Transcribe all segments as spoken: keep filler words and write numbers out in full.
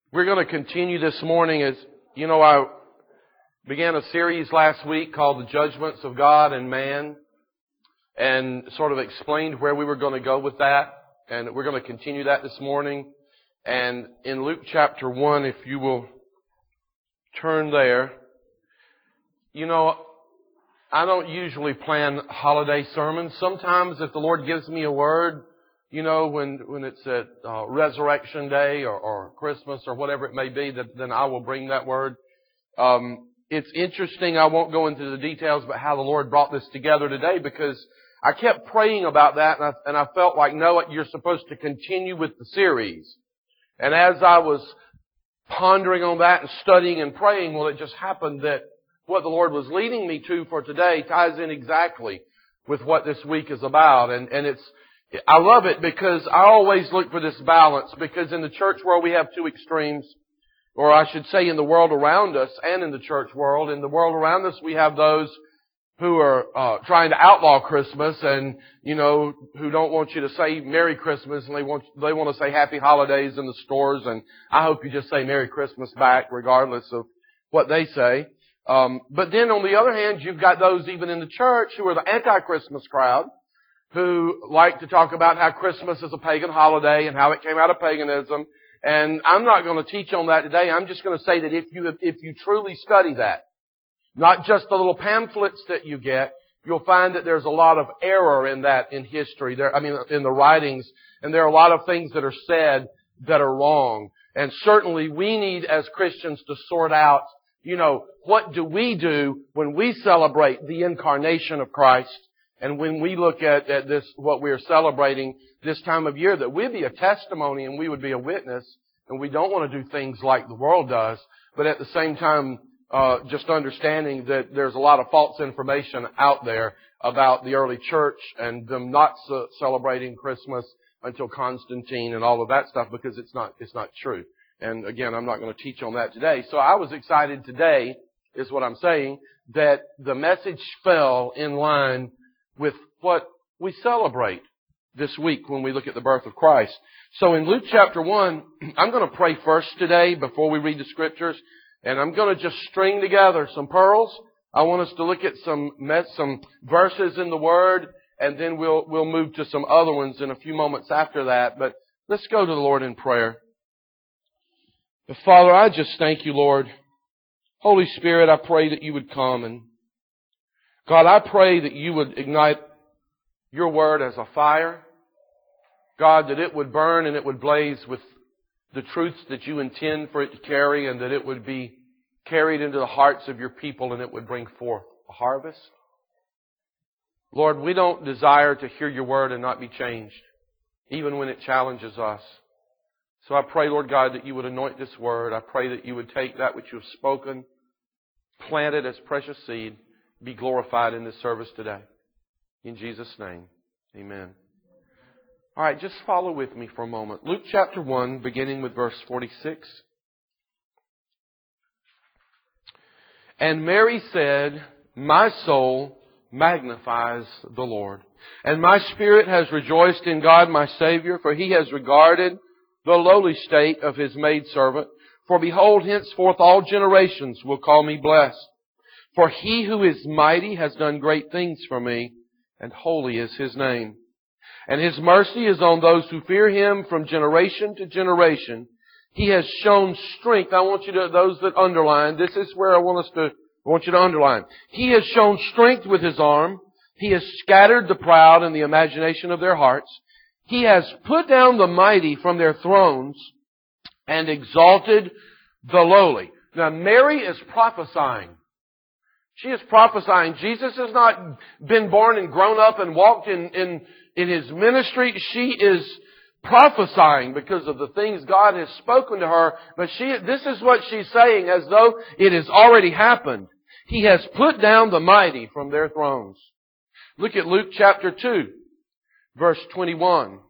We're going to continue this morning. As you know, I began a series last week called The Judgments of God and Man, and sort of explained where we were going to go with that. And we're going to continue that this morning. And in Luke chapter one, if you will turn there, you know, I don't usually plan holiday sermons. Sometimes if the Lord gives me a word, you know, when, when it's at uh, Resurrection Day or, or Christmas or whatever it may be, that, then I will bring that word. Um, it's interesting. I won't go into the details about how the Lord brought this together today, because I kept praying about that, and I, and I felt like, no, you're supposed to continue with the series. And as I was pondering on that and studying and praying, well, it just happened that what the Lord was leading me to for today ties in exactly with what this week is about. And, and it's, I love it because I always look for this balance, because in the church world we have two extremes, or I should say in the world around us and in the church world. In the world around us we have those who are uh, trying to outlaw Christmas, and, you know, who don't want you to say Merry Christmas, and they want they want to say Happy Holidays in the stores, and I hope you just say Merry Christmas back regardless of what they say. Um, but then on the other hand, you've got those even in the church who are the anti-Christmas crowd, who like to talk about how Christmas is a pagan holiday and how it came out of paganism. And I'm not going to teach on that today. I'm just going to say that if you if you truly study that, not just the little pamphlets that you get, you'll find that there's a lot of error in that in history. There, I mean, in the writings, and there are a lot of things that are said that are wrong. And certainly we need as Christians to sort out, you know, what do we do when we celebrate the incarnation of Christ? And when we look at, at this, what we are celebrating this time of year, that we be a testimony and we would be a witness. And we don't want to do things like the world does, but at the same time, uh, just understanding that there's a lot of false information out there about the early church and them not ce- celebrating Christmas until Constantine and all of that stuff, because it's not, it's not true. And again, I'm not going to teach on that today. So I was excited today, is what I'm saying, that the message fell in line with what we celebrate this week when we look at the birth of Christ. So in Luke chapter one, I'm going to pray first today before we read the scriptures, and I'm going to just string together some pearls. I want us to look at some some verses in the Word, and then we'll we'll move to some other ones in a few moments after that. But let's go to the Lord in prayer. But Father, I just thank you, Lord. Holy Spirit, I pray that you would come, and God, I pray that you would ignite your word as a fire. God, that it would burn and it would blaze with the truths that you intend for it to carry, and that it would be carried into the hearts of your people, and it would bring forth a harvest. Lord, we don't desire to hear your word and not be changed, even when it challenges us. So I pray, Lord God, that you would anoint this word. I pray that you would take that which you have spoken, plant it as precious seed, be glorified in this service today. In Jesus' name, amen. All right, just follow with me for a moment. Luke chapter one, beginning with verse forty-six. And Mary said, my soul magnifies the Lord, and my spirit has rejoiced in God my Savior, for he has regarded the lowly state of his maidservant. For behold, henceforth all generations will call me blessed. For he who is mighty has done great things for me, and holy is his name. And his mercy is on those who fear him from generation to generation. He has shown strength. I want you to, those that underline, this is where I want us to, I want you to underline. He has shown strength with his arm. He has scattered the proud in the imagination of their hearts. He has put down the mighty from their thrones and exalted the lowly. Now Mary is prophesying. She is prophesying. Jesus has not been born and grown up and walked in, in, in his ministry. She is prophesying because of the things God has spoken to her. But she, this is what she's saying as though it has already happened. He has put down the mighty from their thrones. Look at Luke chapter two, verse twenty-one.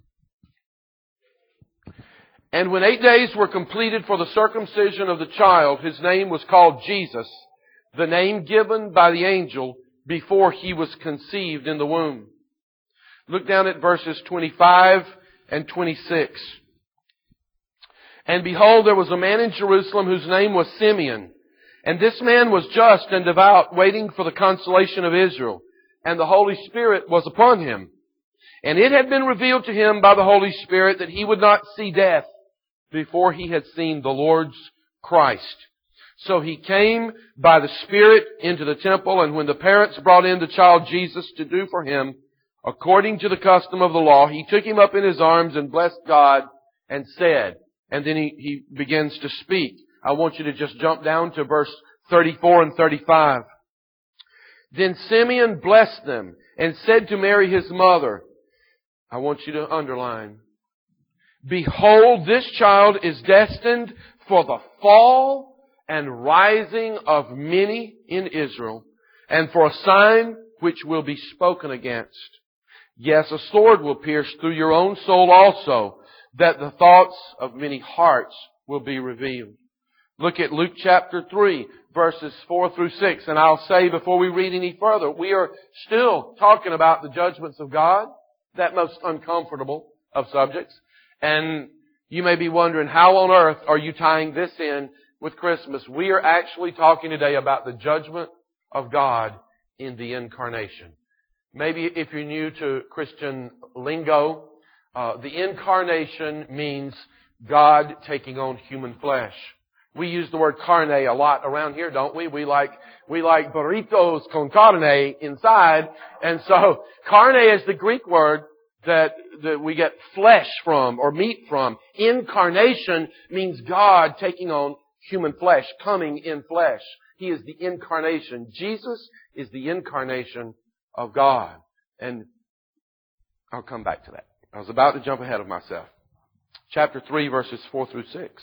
And when eight days were completed for the circumcision of the child, his name was called Jesus, the name given by the angel before he was conceived in the womb. Look down at verses twenty-five and twenty-six. And behold, there was a man in Jerusalem whose name was Simeon. And this man was just and devout, waiting for the consolation of Israel. And the Holy Spirit was upon him. And it had been revealed to him by the Holy Spirit that he would not see death before he had seen the Lord's Christ. So he came by the Spirit into the temple, and when the parents brought in the child Jesus to do for him, according to the custom of the law, he took him up in his arms and blessed God and said, and then he, he begins to speak. I want you to just jump down to verse thirty-four and thirty-five. Then Simeon blessed them and said to Mary his mother, I want you to underline, behold, this child is destined for the fall and rising of many in Israel, and for a sign which will be spoken against. Yes, a sword will pierce through your own soul also, that the thoughts of many hearts will be revealed. Look at Luke chapter three, verses four through six. And I'll say before we read any further, we are still talking about the judgments of God, that most uncomfortable of subjects. And you may be wondering, how on earth are you tying this in with Christmas? We are actually talking today about the judgment of God in the incarnation. Maybe if you're new to Christian lingo, uh, the incarnation means God taking on human flesh. We use the word carne a lot around here, don't we? We like, we like burritos con carne inside. And so, carne is the Greek word that, that we get flesh from or meat from. Incarnation means God taking on human flesh, coming in flesh. He is the incarnation. Jesus is the incarnation of God. And I'll come back to that. I was about to jump ahead of myself. Chapter three, verses four through six.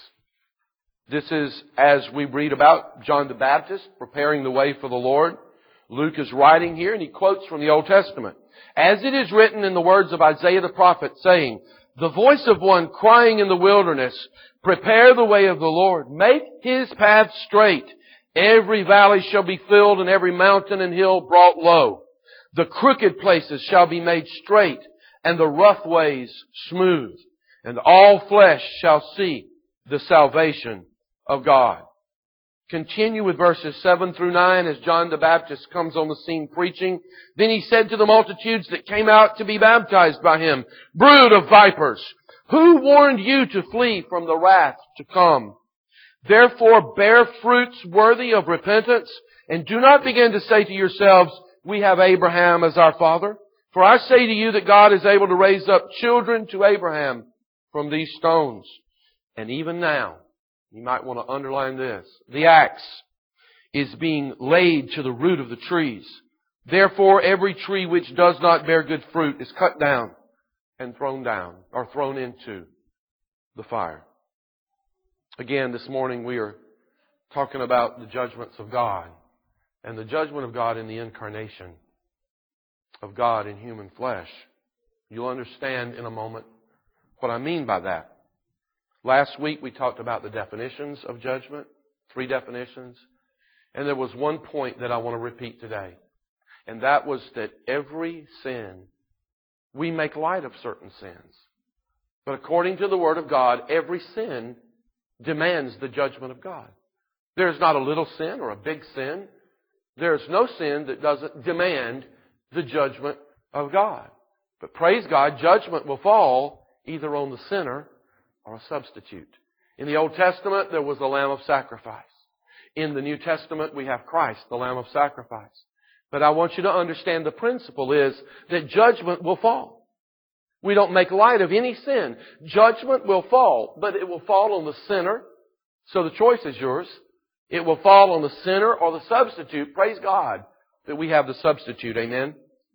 This is as we read about John the Baptist preparing the way for the Lord. Luke is writing here and he quotes from the Old Testament. As it is written in the words of Isaiah the prophet, saying, the voice of one crying in the wilderness, prepare the way of the Lord, make His path straight. Every valley shall be filled and every mountain and hill brought low. The crooked places shall be made straight and the rough ways smooth. And all flesh shall see the salvation of God. Continue with verses seven through nine as John the Baptist comes on the scene preaching. Then he said to the multitudes that came out to be baptized by him, brood of vipers, who warned you to flee from the wrath to come? Therefore bear fruits worthy of repentance, and do not begin to say to yourselves, we have Abraham as our father. For I say to you that God is able to raise up children to Abraham from these stones. And even now, you might want to underline this, the axe is being laid to the root of the trees. Therefore, every tree which does not bear good fruit is cut down and thrown down, or thrown into the fire. Again, this morning we are talking about the judgments of God, and the judgment of God in the incarnation of God in human flesh. You'll understand in a moment what I mean by that. Last week we talked about the definitions of judgment, three definitions. And there was one point that I want to repeat today. And that was that every sin, we make light of certain sins. But according to the Word of God, every sin demands the judgment of God. There's not a little sin or a big sin. There's no sin that doesn't demand the judgment of God. But praise God, judgment will fall either on the sinner or a substitute. In the Old Testament, there was the Lamb of sacrifice. In the New Testament, we have Christ, the Lamb of sacrifice. But I want you to understand the principle is that judgment will fall. We don't make light of any sin. Judgment will fall, but it will fall on the sinner. So the choice is yours. It will fall on the sinner or the substitute. Praise God that we have the substitute. Amen?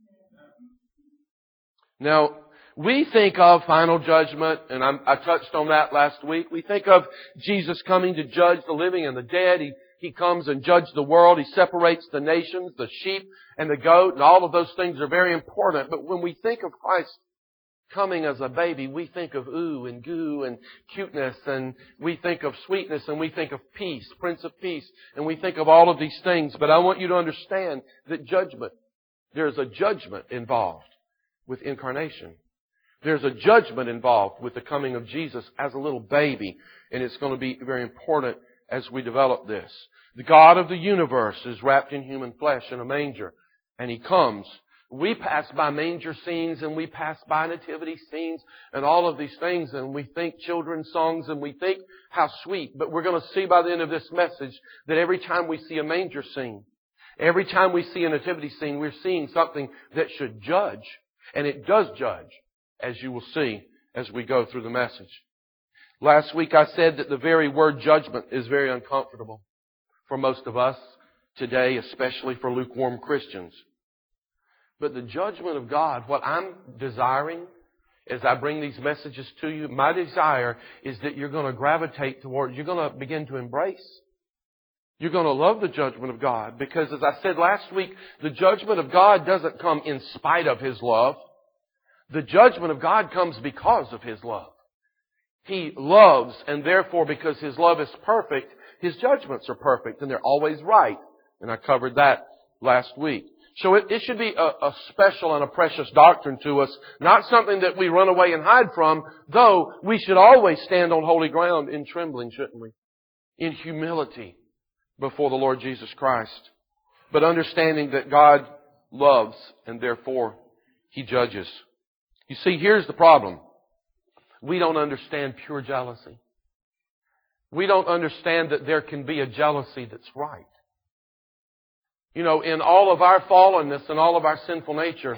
Now, we think of final judgment, and I'm, I touched on that last week. We think of Jesus coming to judge the living and the dead. He, he comes and judges the world. He separates the nations, the sheep and the goat, and all of those things are very important. But when we think of Christ coming as a baby, we think of ooh and goo and cuteness, and we think of sweetness, and we think of peace, Prince of Peace, and we think of all of these things. But I want you to understand that judgment, there's a judgment involved with incarnation. There's a judgment involved with the coming of Jesus as a little baby. And it's going to be very important as we develop this. The God of the universe is wrapped in human flesh in a manger. And He comes. We pass by manger scenes and we pass by nativity scenes and all of these things, and we think children's songs and we think how sweet. But we're going to see by the end of this message that every time we see a manger scene, every time we see a nativity scene, we're seeing something that should judge. And it does judge, as you will see as we go through the message. Last week I said that the very word judgment is very uncomfortable for most of us today, especially for lukewarm Christians. But the judgment of God, what I'm desiring as I bring these messages to you, my desire is that you're going to gravitate towards, you're going to begin to embrace. You're going to love the judgment of God, because as I said last week, the judgment of God doesn't come in spite of His love. The judgment of God comes because of His love. He loves, and therefore because His love is perfect, His judgments are perfect, and they're always right. And I covered that last week. So it, it should be a, a special and a precious doctrine to us, not something that we run away and hide from, though we should always stand on holy ground in trembling, shouldn't we? In humility before the Lord Jesus Christ. But understanding that God loves, and therefore He judges. You see, here's the problem. We don't understand pure jealousy. We don't understand that there can be a jealousy that's right. You know, in all of our fallenness and all of our sinful nature,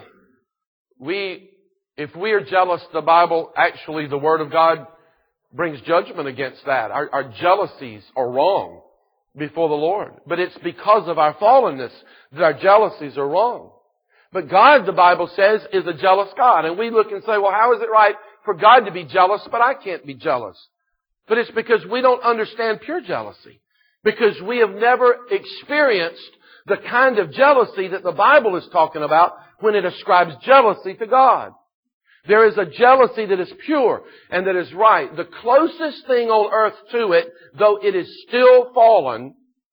we, if we are jealous, the Bible, actually the Word of God brings judgment against that. Our, our jealousies are wrong before the Lord. But it's because of our fallenness that our jealousies are wrong. But God, the Bible says, is a jealous God. And we look and say, well, how is it right for God to be jealous, but I can't be jealous? But it's because we don't understand pure jealousy. Because we have never experienced the kind of jealousy that the Bible is talking about when it ascribes jealousy to God. There is a jealousy that is pure and that is right. The closest thing on earth to it, though it is still fallen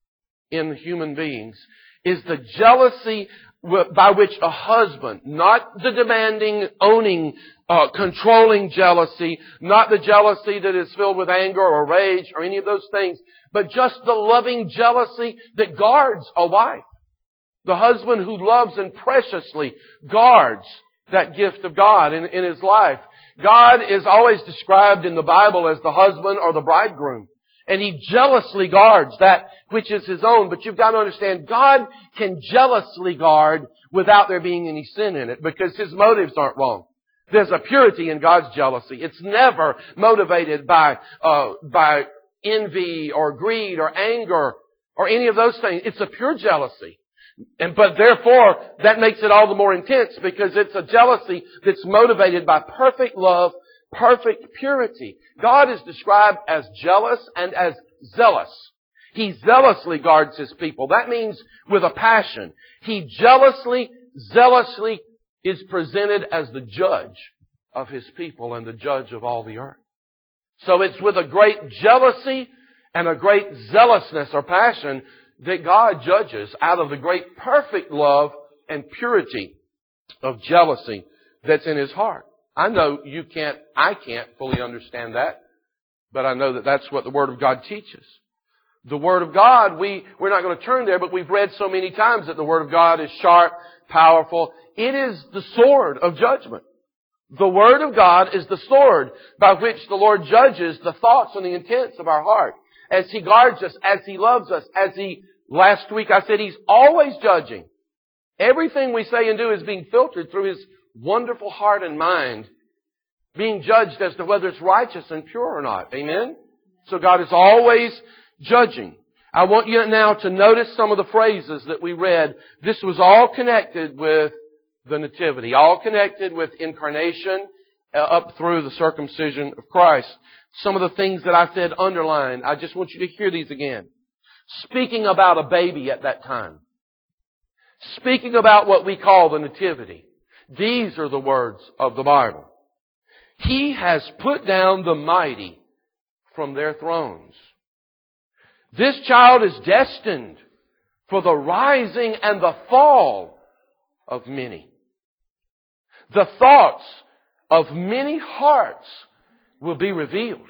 in human beings, is the jealousy by which a husband, not the demanding, owning, uh, controlling jealousy, not the jealousy that is filled with anger or rage or any of those things, but just the loving jealousy that guards a wife. The husband who loves and preciously guards that gift of God in, in his life. God is always described in the Bible as the husband or the bridegroom. And He jealously guards that which is His own. But you've got to understand, God can jealously guard without there being any sin in it, because His motives aren't wrong. There's a purity in God's jealousy. It's never motivated by, uh, by envy or greed or anger or any of those things. It's a pure jealousy. And, but therefore, that makes it all the more intense, because it's a jealousy that's motivated by perfect love, perfect purity. God is described as jealous and as zealous. He zealously guards His people. That means with a passion. He jealously, zealously is presented as the judge of His people and the judge of all the earth. So it's with a great jealousy and a great zealousness or passion that God judges out of the great perfect love and purity of jealousy that's in His heart. I know you can't, I can't fully understand that, but I know that that's what the Word of God teaches. The Word of God, we, we're not going to turn there, but we've read so many times that the Word of God is sharp, powerful. It is the sword of judgment. The Word of God is the sword by which the Lord judges the thoughts and the intents of our heart. As He guards us, as He loves us, as He, last week I said He's always judging. Everything we say and do is being filtered through His wonderful heart and mind, being judged as to whether it's righteous and pure or not. Amen? So God is always judging. I want you now to notice some of the phrases that we read. This was all connected with the Nativity, all connected with incarnation uh, up through the circumcision of Christ. Some of the things that I said underlined, I just want you to hear these again. Speaking about a baby at that time. Speaking about what we call the Nativity. These are the words of the Bible. He has put down the mighty from their thrones. This child is destined for the rising and the fall of many. The thoughts of many hearts will be revealed.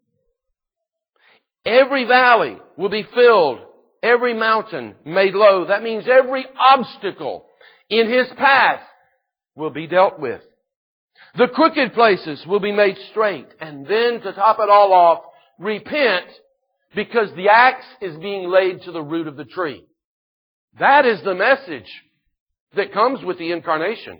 Every valley will be filled, every mountain made low. That means every obstacle in His path will be dealt with. The crooked places will be made straight. And then, to top it all off, repent, because the axe is being laid to the root of the tree. That is the message that comes with the incarnation.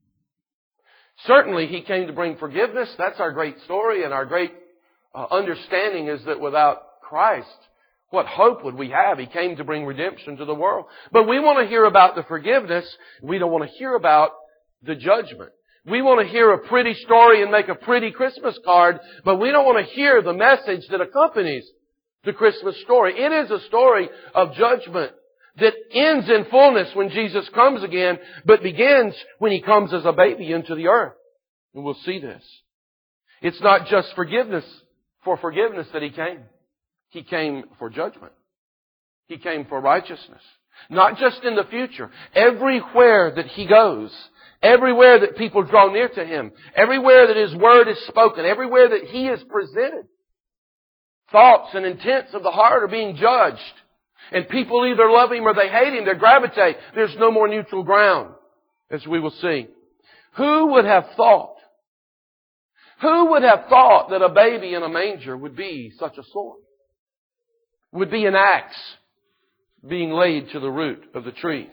Certainly, He came to bring forgiveness. That's our great story, and our great uh, understanding is that without Christ, what hope would we have? He came to bring redemption to the world. But we want to hear about the forgiveness. We don't want to hear about the judgment. We want to hear a pretty story and make a pretty Christmas card, but we don't want to hear the message that accompanies the Christmas story. It is a story of judgment that ends in fullness when Jesus comes again, but begins when He comes as a baby into the earth. And we'll see this. It's not just forgiveness for forgiveness that He came. He came for judgment. He came for righteousness. Not just in the future. Everywhere that He goes, everywhere that people draw near to Him, everywhere that His Word is spoken, everywhere that He is presented, thoughts and intents of the heart are being judged. And people either love Him or they hate Him. They gravitate. There's no more neutral ground, as we will see. Who would have thought? Who would have thought that a baby in a manger would be such a sword? Would be an axe being laid to the root of the trees.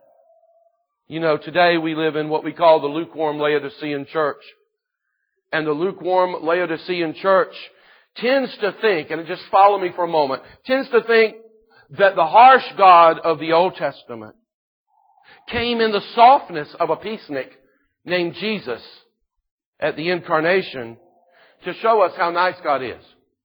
You know, today we live in what we call the lukewarm Laodicean church. And the lukewarm Laodicean church tends to think, and just follow me for a moment, tends to think that the harsh God of the Old Testament came in the softness of a peacenik named Jesus at the incarnation to show us how nice God is.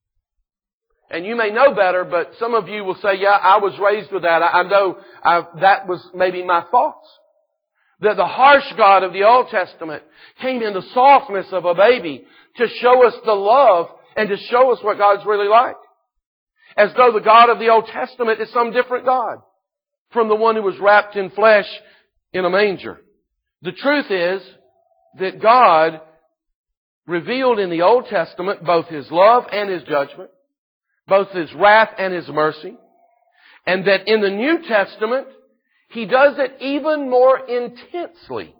And you may know better, but some of you will say, yeah, I was raised with that. I, I know I, that was maybe my thoughts. That the harsh God of the Old Testament came in the softness of a baby to show us the love and to show us what God's really like. As though the God of the Old Testament is some different God from the one who was wrapped in flesh in a manger. The truth is that God revealed in the Old Testament both His love and His judgment, both His wrath and His mercy, and that in the New Testament, He does it even more intensely.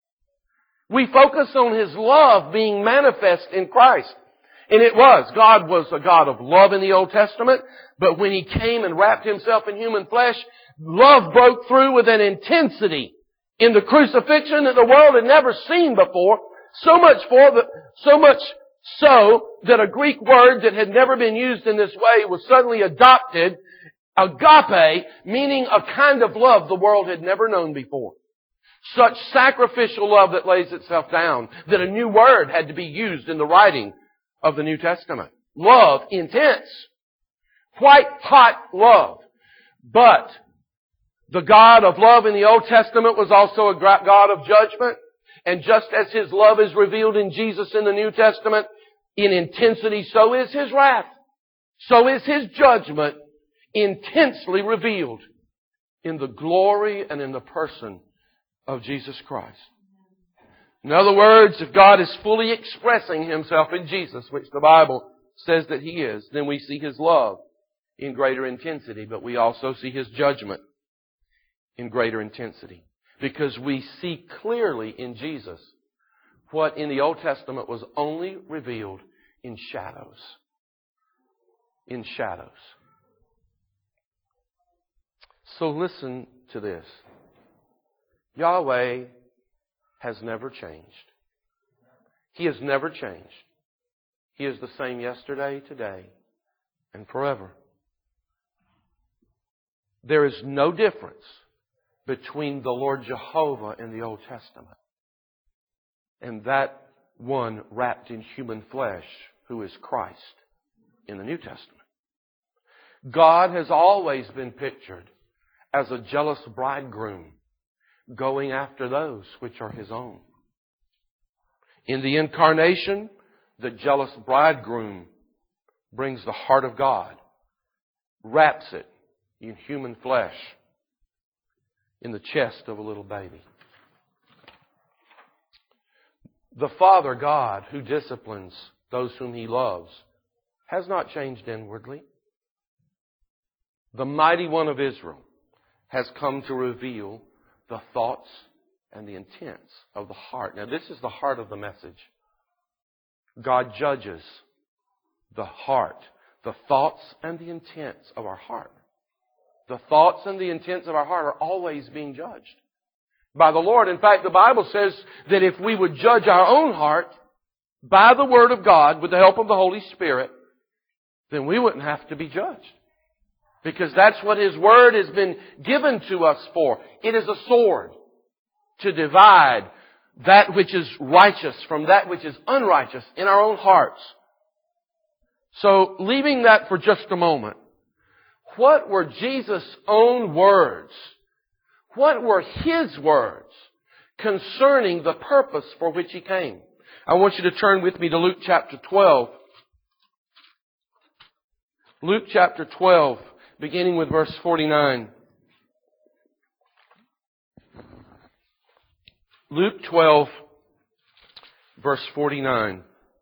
We focus on His love being manifest in Christ. And it was. God was a God of love in the Old Testament, but when He came and wrapped Himself in human flesh, love broke through with an intensity in the crucifixion that the world had never seen before. So much for the, so much so that a Greek word that had never been used in this way was suddenly adopted. Agape, meaning a kind of love the world had never known before. Such sacrificial love that lays itself down, that a new word had to be used in the writing of the New Testament. Love, intense. Quite hot love. But the God of love in the Old Testament was also a God of judgment. And just as His love is revealed in Jesus in the New Testament in intensity, so is His wrath. So is His judgment intensely revealed in the glory and in the person of Jesus Christ. In other words, if God is fully expressing Himself in Jesus, which the Bible says that He is, then we see His love in greater intensity, but we also see His judgment in greater intensity. Because we see clearly in Jesus what in the Old Testament was only revealed in shadows. In shadows. So listen to this. Yahweh has never changed. He has never changed. He is the same yesterday, today, and forever. There is no difference between the Lord Jehovah in the Old Testament and that one wrapped in human flesh who is Christ in the New Testament. God has always been pictured as a jealous bridegroom going after those which are His own. In the incarnation, the jealous bridegroom brings the heart of God, wraps it in human flesh in the chest of a little baby. The Father God who disciplines those whom He loves has not changed inwardly. The Mighty One of Israel has come to reveal the thoughts and the intents of the heart. Now, this is the heart of the message. God judges the heart, the thoughts and the intents of our heart. The thoughts and the intents of our heart are always being judged by the Lord. In fact, the Bible says that if we would judge our own heart by the Word of God with the help of the Holy Spirit, then we wouldn't have to be judged. Because that's what His Word has been given to us for. It is a sword to divide that which is righteous from that which is unrighteous in our own hearts. So, leaving that for just a moment, what were Jesus' own words? What were His words concerning the purpose for which He came? I want you to turn with me to Luke chapter twelve. Luke chapter twelve, beginning with verse forty-nine. Luke twelve, verse forty-nine.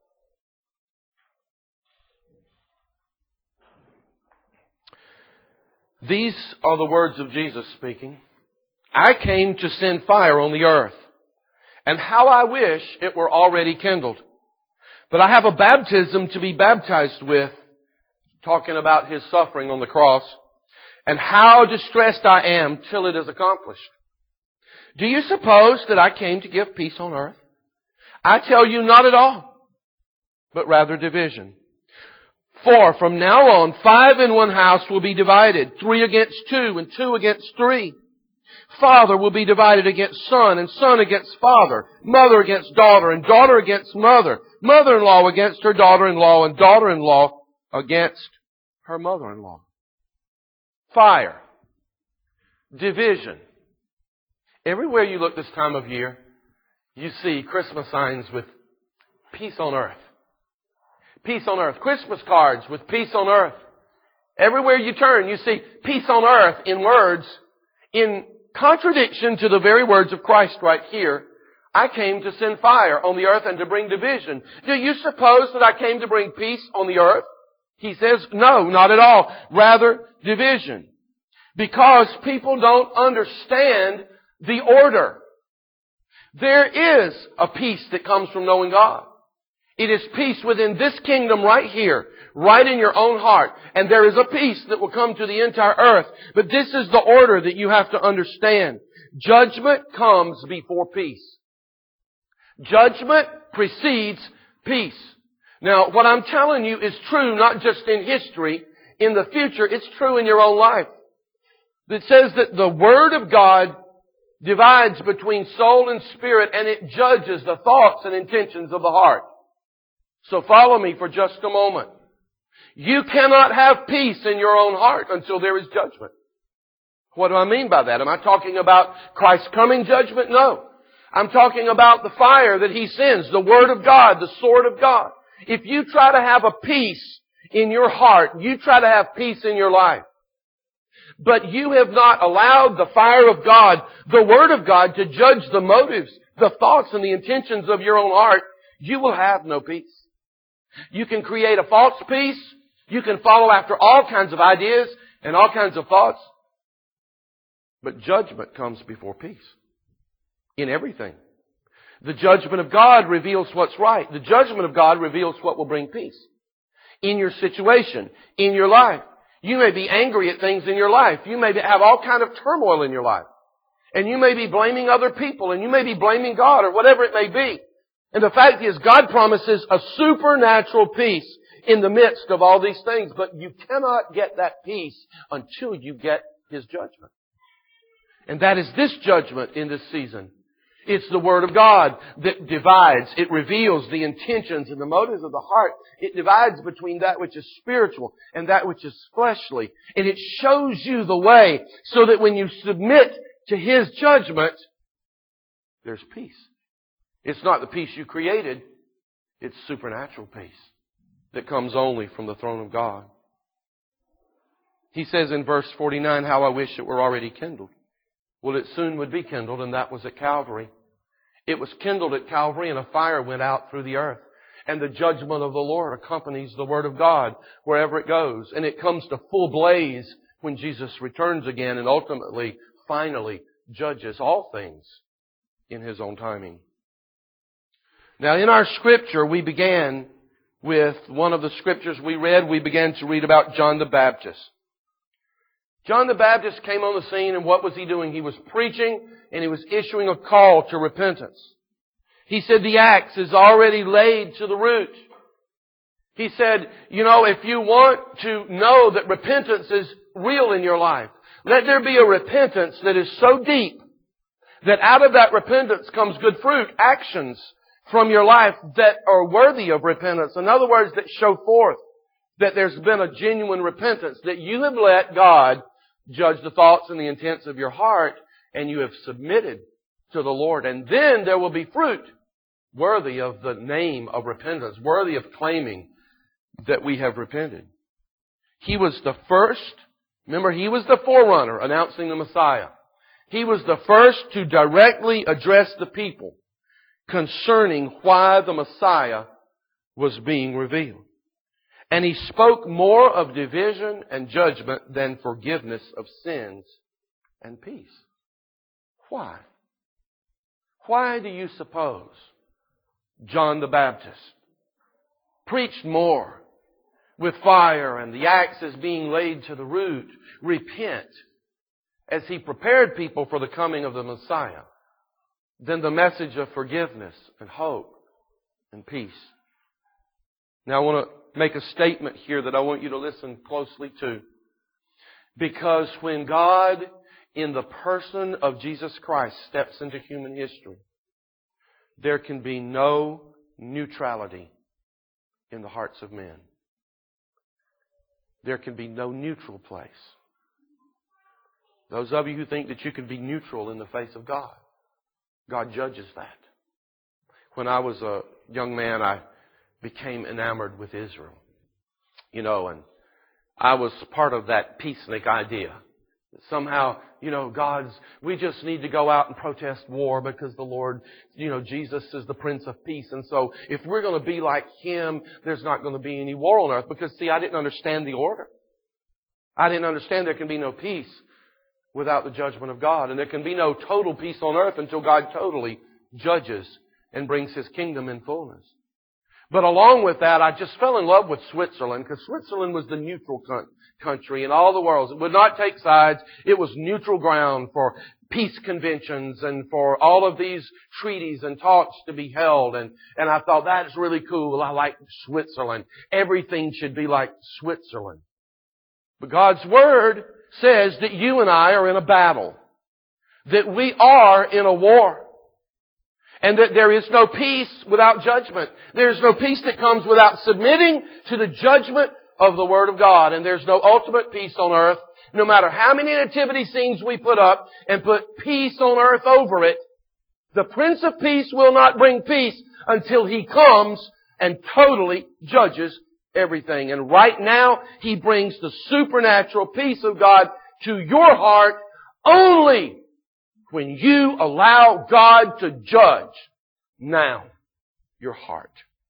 These are the words of Jesus speaking. I came to send fire on the earth, and how I wish it were already kindled. But I have a baptism to be baptized with, talking about His suffering on the cross, and how distressed I am till it is accomplished. Do you suppose that I came to give peace on earth? I tell you, not at all, but rather division. For from now on, five in one house will be divided, three against two, and two against three. Father will be divided against son, and son against father, mother against daughter, and daughter against mother, mother-in-law against her daughter-in-law, and daughter-in-law against her mother-in-law. Fire. Division. Everywhere you look this time of year, you see Christmas signs with peace on earth. Peace on earth. Christmas cards with peace on earth. Everywhere you turn, you see peace on earth in words in contradiction to the very words of Christ right here. I came to send fire on the earth and to bring division. Do you suppose that I came to bring peace on the earth? He says, no, not at all. Rather, division. Because people don't understand the order. There is a peace that comes from knowing God. It is peace within this kingdom right here, right in your own heart. And there is a peace that will come to the entire earth. But this is the order that you have to understand. Judgment comes before peace. Judgment precedes peace. Now, what I'm telling you is true not just in history. In the future, it's true in your own life. It says that the Word of God divides between soul and spirit, and it judges the thoughts and intentions of the heart. So follow me for just a moment. You cannot have peace in your own heart until there is judgment. What do I mean by that? Am I talking about Christ's coming judgment? No. I'm talking about the fire that He sends, the Word of God, the sword of God. If you try to have a peace in your heart, you try to have peace in your life, but you have not allowed the fire of God, the Word of God, to judge the motives, the thoughts, and the intentions of your own heart, you will have no peace. You can create a false peace. You can follow after all kinds of ideas and all kinds of thoughts. But judgment comes before peace. In everything. The judgment of God reveals what's right. The judgment of God reveals what will bring peace. In your situation, in your life. You may be angry at things in your life. You may have all kind of turmoil in your life. And you may be blaming other people, and you may be blaming God, or whatever it may be. And the fact is, God promises a supernatural peace in the midst of all these things. But you cannot get that peace until you get His judgment. And that is this judgment in this season. It's the Word of God that divides. It reveals the intentions and the motives of the heart. It divides between that which is spiritual and that which is fleshly. And it shows you the way so that when you submit to His judgment, there's peace. It's not the peace you created. It's supernatural peace that comes only from the throne of God. He says in verse forty-nine, how I wish it were already kindled. Well, it soon would be kindled, and that was at Calvary. It was kindled at Calvary, and a fire went out through the earth. And the judgment of the Lord accompanies the Word of God wherever it goes. And it comes to full blaze when Jesus returns again and ultimately, finally, judges all things in His own timing. Now, in our scripture, we began with one of the scriptures we read. We began to read about John the Baptist. John the Baptist came on the scene, and what was he doing? He was preaching, and he was issuing a call to repentance. He said the axe is already laid to the root. He said, you know, if you want to know that repentance is real in your life, let there be a repentance that is so deep that out of that repentance comes good fruit, actions from your life that are worthy of repentance. In other words, that show forth that there's been a genuine repentance, that you have let God judge the thoughts and the intents of your heart, and you have submitted to the Lord. And then there will be fruit worthy of the name of repentance, worthy of claiming that we have repented. He was the first, remember, He was the forerunner announcing the Messiah. He was the first to directly address the people concerning why the Messiah was being revealed. And He spoke more of division and judgment than forgiveness of sins and peace. Why? Why do you suppose John the Baptist preached more with fire and the axes being laid to the root, repent, as he prepared people for the coming of the Messiah, than the message of forgiveness and hope and peace? Now I want to make a statement here that I want you to listen closely to. Because when God, in the person of Jesus Christ, steps into human history, there can be no neutrality in the hearts of men. There can be no neutral place. Those of you who think that you can be neutral in the face of God, God judges that. When I was a young man, I became enamored with Israel. You know, and I was part of that peacenik idea. Somehow, you know, God's, we just need to go out and protest war because the Lord, you know, Jesus is the Prince of Peace. And so if we're going to be like Him, there's not going to be any war on earth. Because, see, I didn't understand the order. I didn't understand there can be no peace without the judgment of God. And there can be no total peace on earth until God totally judges and brings His kingdom in fullness. But along with that, I just fell in love with Switzerland, because Switzerland was the neutral country in all the world. It would not take sides. It was neutral ground for peace conventions and for all of these treaties and talks to be held. And, and I thought, that's really cool. I like Switzerland. Everything should be like Switzerland. But God's Word says that you and I are in a battle, that we are in a war. And that there is no peace without judgment. There is no peace that comes without submitting to the judgment of the Word of God. And there's no ultimate peace on earth. No matter how many nativity scenes we put up and put peace on earth over it, the Prince of Peace will not bring peace until He comes and totally judges everything. And right now, He brings the supernatural peace of God to your heart only when you allow God to judge now your heart.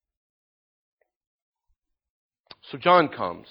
So John comes.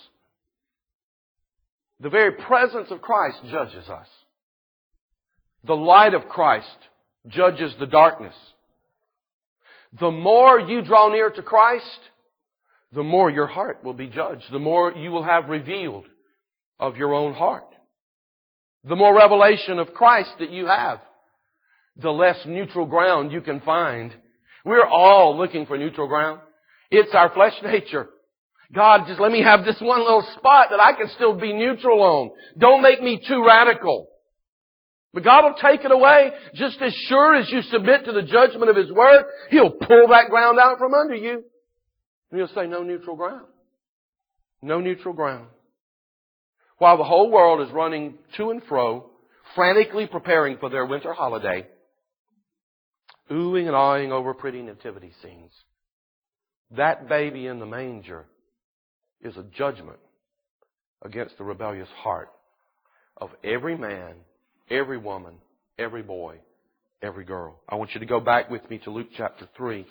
The very presence of Christ judges us. The light of Christ judges the darkness. The more you draw near to Christ, the more your heart will be judged. The more you will have revealed of your own heart. The more revelation of Christ that you have, the less neutral ground you can find. We're all looking for neutral ground. It's our flesh nature. God, just let me have this one little spot that I can still be neutral on. Don't make me too radical. But God will take it away. Just as sure as you submit to the judgment of His Word, He'll pull that ground out from under you. And He'll say, no neutral ground. No neutral ground. While the whole world is running to and fro, frantically preparing for their winter holiday, oohing and awing over pretty nativity scenes, that baby in the manger is a judgment against the rebellious heart of every man, every woman, every boy, every girl. I want you to go back with me to Luke chapter three.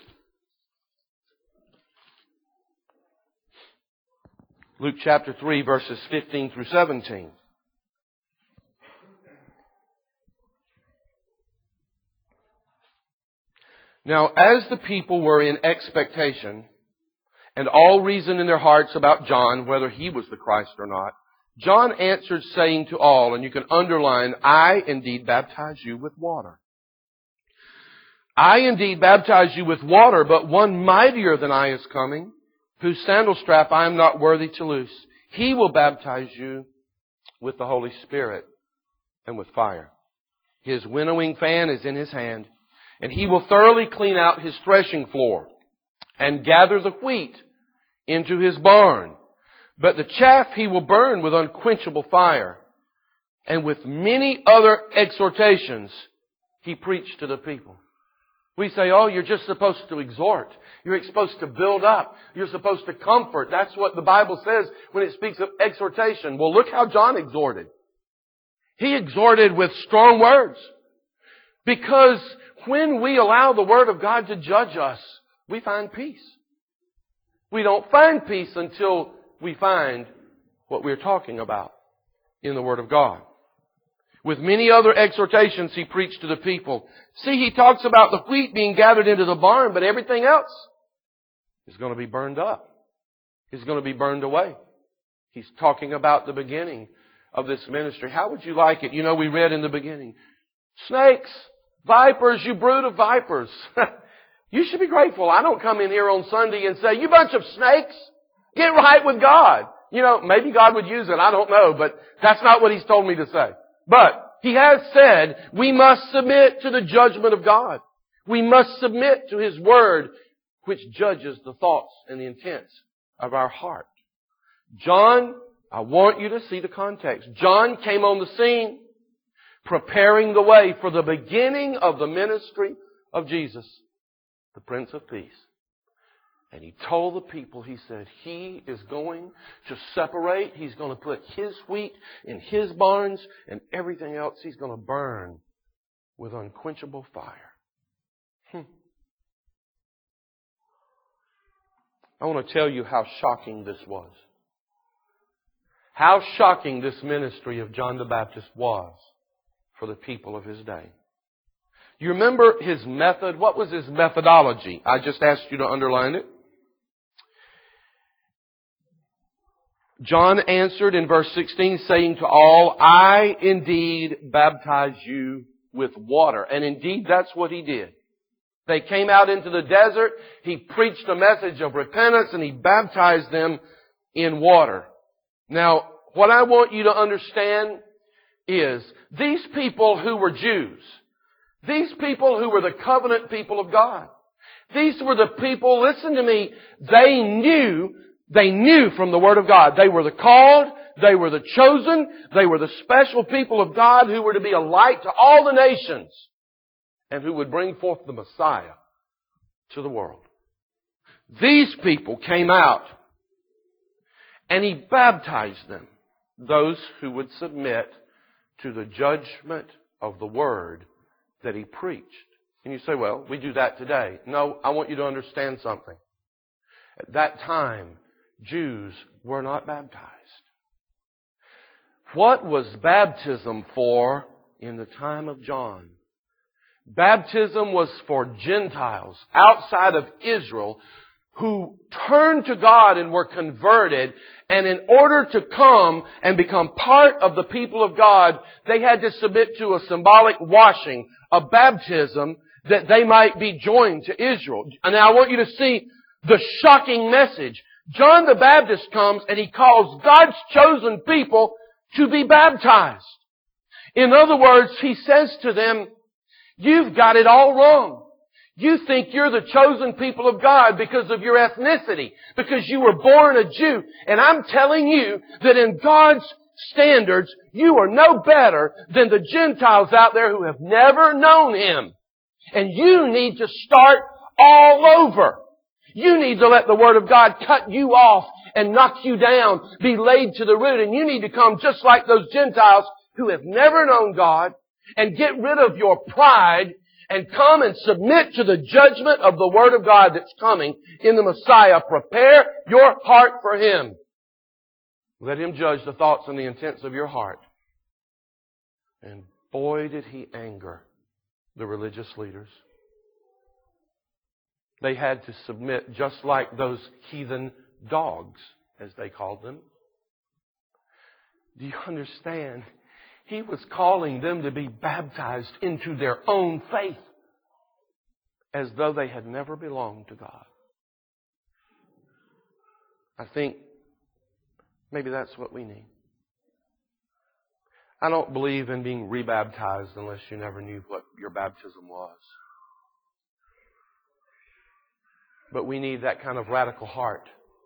Luke chapter three, verses fifteen through seventeen. Now, as the people were in expectation, and all reasoned in their hearts about John, whether he was the Christ or not, John answered, saying to all, and you can underline, I indeed baptize you with water. I indeed baptize you with water, but one mightier than I is coming, whose sandal strap I am not worthy to loose. He will baptize you with the Holy Spirit and with fire. His winnowing fan is in his hand, and he will thoroughly clean out his threshing floor and gather the wheat into his barn. But the chaff he will burn with unquenchable fire. And with many other exhortations, he preached to the people. We say, oh, you're just supposed to exhort. You're supposed to build up. You're supposed to comfort. That's what the Bible says when it speaks of exhortation. Well, look how John exhorted. He exhorted with strong words. Because when we allow the Word of God to judge us, we find peace. We don't find peace until we find what we're talking about in the Word of God. With many other exhortations, he preached to the people. See, he talks about the wheat being gathered into the barn, but everything else is going to be burned up. It's going to be burned away. He's talking about the beginning of this ministry. How would you like it? You know, we read in the beginning, snakes, vipers, you brood of vipers. You should be grateful. I don't come in here on Sunday and say, you bunch of snakes, get right with God. You know, maybe God would use it. I don't know, but that's not what He's told me to say. But He has said we must submit to the judgment of God. We must submit to His Word, which judges the thoughts and the intents of our heart. John, I want you to see the context. John came on the scene preparing the way for the beginning of the ministry of Jesus, the Prince of Peace. And he told the people, he said, he is going to separate. He's going to put his wheat in his barns, and everything else he's going to burn with unquenchable fire. Hmm. I want to tell you how shocking this was. How shocking this ministry of John the Baptist was for the people of his day. You remember his method? What was his methodology? I just asked you to underline it. John answered in verse sixteen, saying to all, I indeed baptize you with water. And indeed, that's what he did. They came out into the desert. He preached a message of repentance and he baptized them in water. Now, what I want you to understand is these people who were Jews, these people who were the covenant people of God, these were the people, listen to me, they knew They knew from the Word of God. They were the called, they were the chosen, they were the special people of God who were to be a light to all the nations and who would bring forth the Messiah to the world. These people came out and He baptized them, those who would submit to the judgment of the Word that He preached. And you say, well, we do that today. No, I want you to understand something. At that time, Jews were not baptized. What was baptism for in the time of John? Baptism was for Gentiles outside of Israel who turned to God and were converted, and in order to come and become part of the people of God, they had to submit to a symbolic washing, a baptism, that they might be joined to Israel. And now I want you to see the shocking message. John the Baptist comes and he calls God's chosen people to be baptized. In other words, he says to them, you've got it all wrong. You think you're the chosen people of God because of your ethnicity, because you were born a Jew. And I'm telling you that in God's standards, you are no better than the Gentiles out there who have never known Him. And you need to start all over. You need to let the Word of God cut you off and knock you down, be laid to the root. And you need to come just like those Gentiles who have never known God and get rid of your pride and come and submit to the judgment of the Word of God that's coming in the Messiah. Prepare your heart for Him. Let Him judge the thoughts and the intents of your heart. And boy, did He anger the religious leaders. They had to submit just like those heathen dogs, as they called them. Do you understand? He was calling them to be baptized into their own faith as though they had never belonged to God. I think maybe that's what we need. I don't believe in being rebaptized unless you never knew what your baptism was. But we need that kind of radical heart.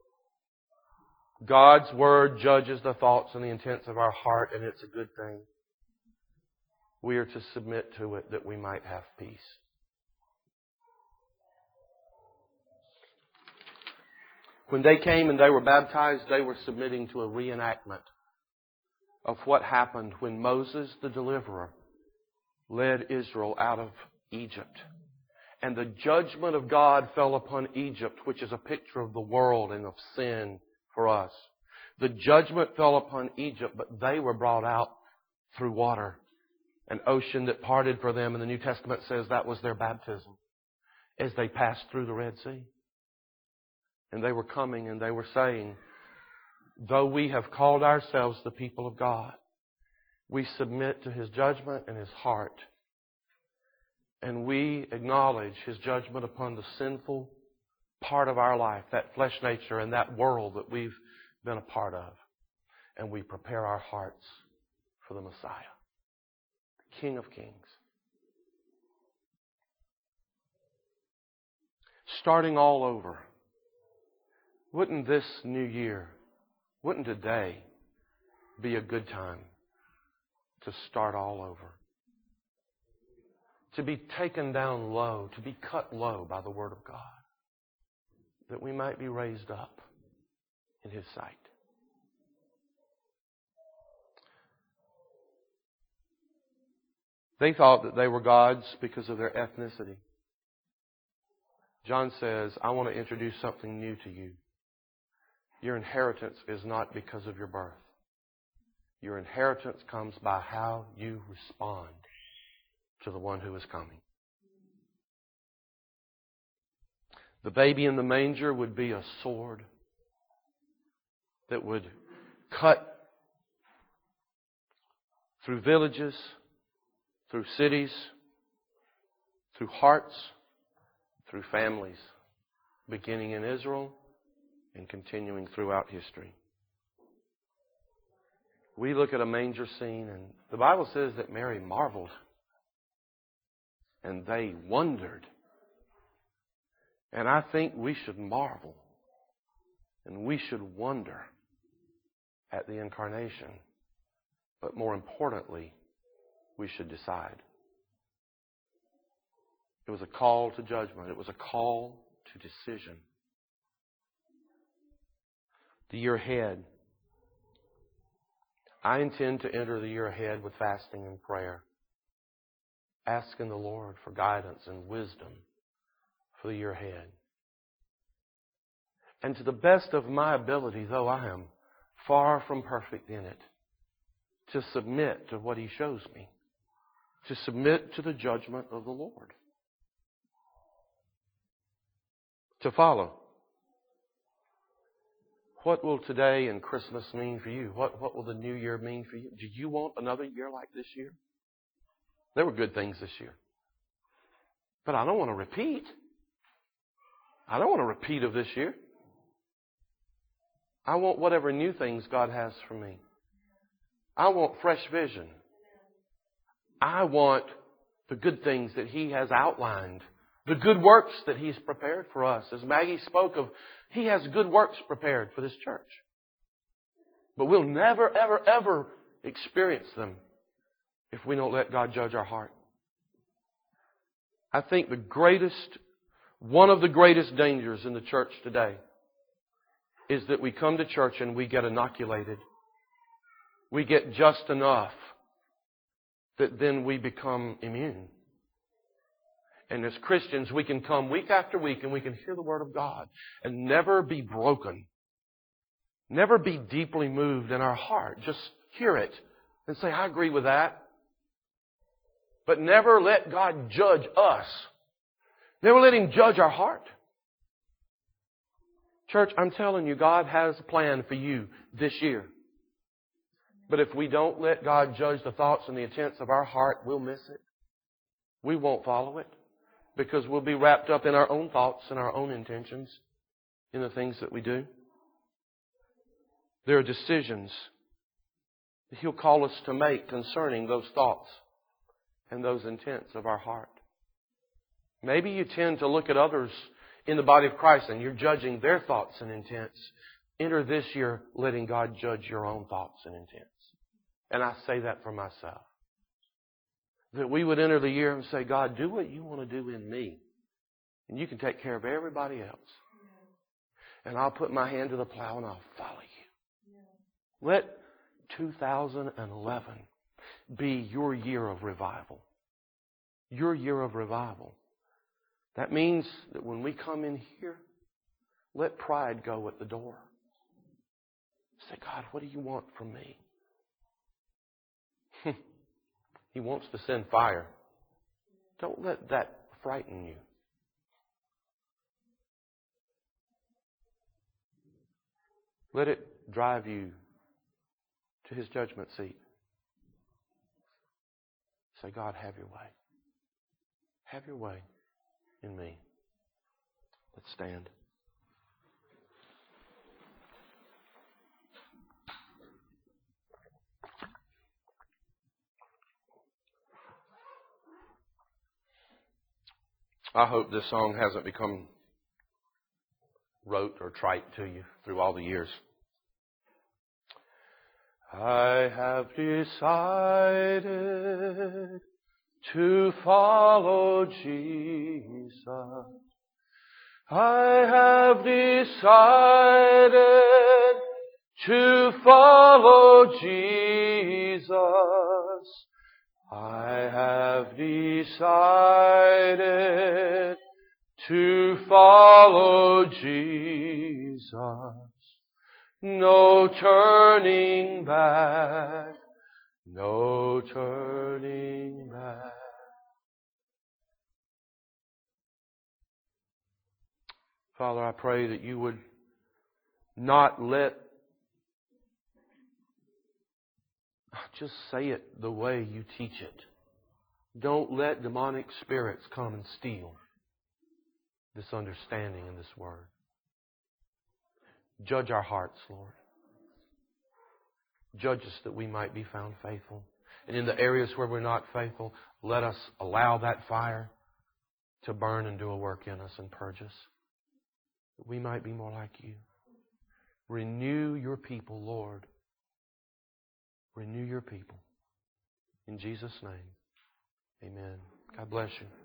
God's Word judges the thoughts and the intents of our heart, and it's a good thing. We are to submit to it that we might have peace. When they came and they were baptized, they were submitting to a reenactment of what happened when Moses, the deliverer, led Israel out of Egypt. And the judgment of God fell upon Egypt, which is a picture of the world and of sin for us. The judgment fell upon Egypt, but they were brought out through water. An ocean that parted for them, and the New Testament says that was their baptism as they passed through the Red Sea. And they were coming and they were saying, though we have called ourselves the people of God, we submit to His judgment and His heart. And we acknowledge His judgment upon the sinful part of our life, that flesh nature and that world that we've been a part of. And we prepare our hearts for the Messiah, the King of Kings. Starting all over. Wouldn't this new year, wouldn't today be a good time to start all over? To be taken down low, to be cut low by the Word of God, that we might be raised up in His sight. They thought that they were gods because of their ethnicity. John says, I want to introduce something new to you. Your inheritance is not because of your birth. Your inheritance comes by how you respond to the one who is coming. The baby in the manger would be a sword that would cut through villages, through cities, through hearts, through families, beginning in Israel and continuing throughout history. We look at a manger scene, and the Bible says that Mary marveled and they wondered. And I think we should marvel and we should wonder at the incarnation. But more importantly, we should decide. It was a call to judgment. It was a call to decision. The year ahead. I intend to enter the year ahead with fasting and prayer, asking the Lord for guidance and wisdom for the year ahead. And to the best of my ability, though I am far from perfect in it, to submit to what He shows me, to submit to the judgment of the Lord, to follow. What will today and Christmas mean for you? What, what will the new year mean for you? Do you want another year like this year? There were good things this year. But I don't want to repeat. I don't want a repeat of this year. I want whatever new things God has for me. I want fresh vision. I want the good things that He has outlined. The good works that He's prepared for us. As Maggie spoke of, He has good works prepared for this church. But we'll never, ever, ever experience them if we don't let God judge our heart. I think the greatest, one of the greatest dangers in the church today is that we come to church and we get inoculated. We get just enough that then we become immune. And as Christians, we can come week after week and we can hear the Word of God and never be broken. Never be deeply moved in our heart. Just hear it and say, I agree with that. But never let God judge us. Never let Him judge our heart. Church, I'm telling you, God has a plan for you this year. But if we don't let God judge the thoughts and the intents of our heart, we'll miss it. We won't follow it. Because we'll be wrapped up in our own thoughts and our own intentions in the things that we do. There are decisions that He'll call us to make concerning those thoughts and those intents of our heart. Maybe you tend to look at others in the body of Christ and you're judging their thoughts and intents. Enter this year letting God judge your own thoughts and intents. And I say that for myself. That we would enter the year and say, God, do what you want to do in me. And you can take care of everybody else. And I'll put my hand to the plow and I'll follow you. Let two thousand eleven be your year of revival. Your year of revival. That means that when we come in here, let pride go at the door. Say, God, what do you want from me? He wants to send fire. Don't let that frighten you. Let it drive you to His judgment seat. Say, God, have your way. Have your way in me. Let's stand. I hope this song hasn't become rote or trite to you through all the years. I have decided to follow Jesus. I have decided to follow Jesus. I have decided to follow Jesus. No turning back, no turning back. Father, I pray that you would not let, just say it the way you teach it. Don't let demonic spirits come and steal this understanding in this Word. Judge our hearts, Lord. Judge us that we might be found faithful. And in the areas where we're not faithful, let us allow that fire to burn and do a work in us and purge us. That we might be more like you. Renew your people, Lord. Renew your people. In Jesus' name, amen. God bless you.